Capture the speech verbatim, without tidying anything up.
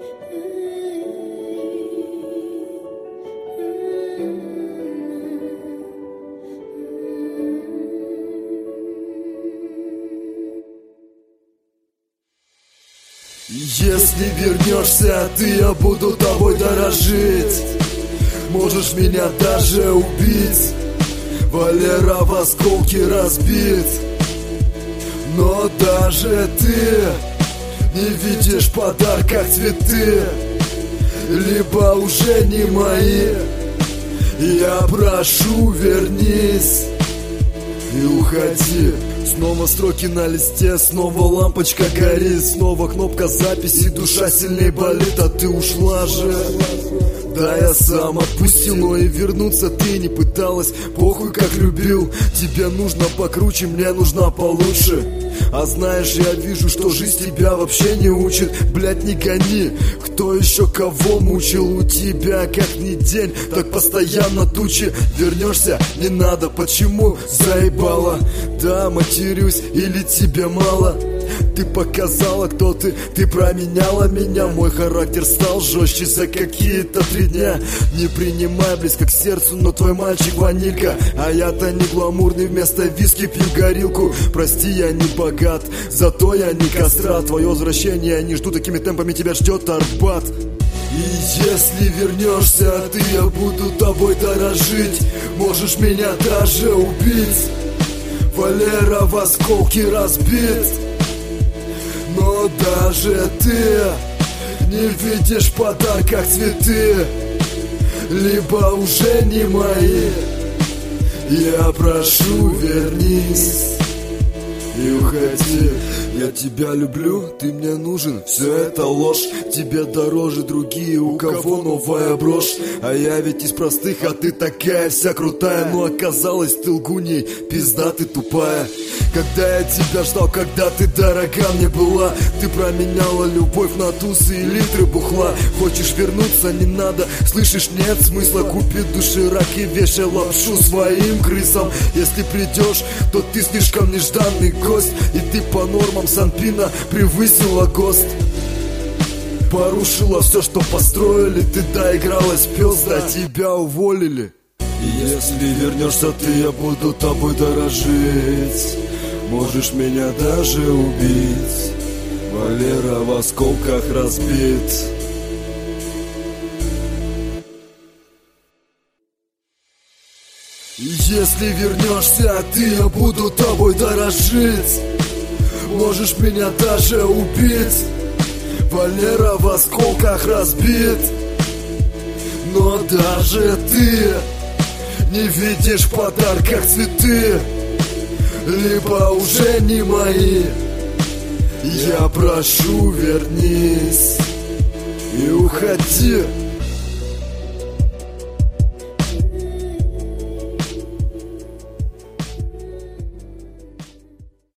Если вернешься, ты, я буду тобой дорожить. Можешь меня даже убить. Валера в осколки разбит. Но даже ты не видишь подарок, как цветы. Либо уже не мои. Я прошу, вернись и уходи. Снова строки на листе, снова лампочка горит, снова кнопка записи, душа сильней болит, а ты ушла же. Да, я сам отпустил, но и вернуться ты не пыталась. Похуй, как любил, тебе нужно покруче, мне нужна получше. А знаешь, я вижу, что жизнь тебя вообще не учит. Блять, не гони, кто еще кого мучил? У тебя как ни день, так постоянно тучи. Вернешься, не надо, почему заебала? Да, матерюсь, или тебе мало? Ты показала, кто ты, ты променяла меня. Мой характер стал жестче за какие-то три дня. Не принимай близко к сердцу, но твой мальчик ванилька. А я-то не гламурный, вместо виски пью горилку. Прости, я не богат, зато я не кастрат. Твое возвращение я не жду, такими темпами тебя ждет Арбат. И если вернешься, ты, я буду тобой дорожить. Можешь меня даже убить. Валера в осколки разбит. Но даже ты не видишь подарок, как цветы. Либо уже не мои. Я прошу, вернись и уходи. Я тебя люблю, ты мне нужен, все это ложь. Тебе дороже другие, у кого новая брошь. А я ведь из простых, а ты такая вся крутая. Но оказалось, ты лгуней, пизда ты тупая. Когда я тебя ждал, когда ты дорога мне была, ты променяла любовь на тусы и литры бухла. Хочешь вернуться, не надо, слышишь, нет смысла. Купи душирак и вешай лапшу своим крысам. Если придешь, то ты слишком нежданный гость. И ты по нормам Санпина превысила ГОСТ. Порушила все, что построили. Ты доигралась, пёс, да тебя уволили. И если вернешься, ты, я буду тобой дорожить. Можешь меня даже убить. Валера в осколках разбит. И если вернешься, ты, я буду тобой дорожить. Можешь меня даже убить. Валера в осколках разбит. Но даже ты не видишь подарок, как цветы. Либо уже не мои. Я прошу, вернись и уходи.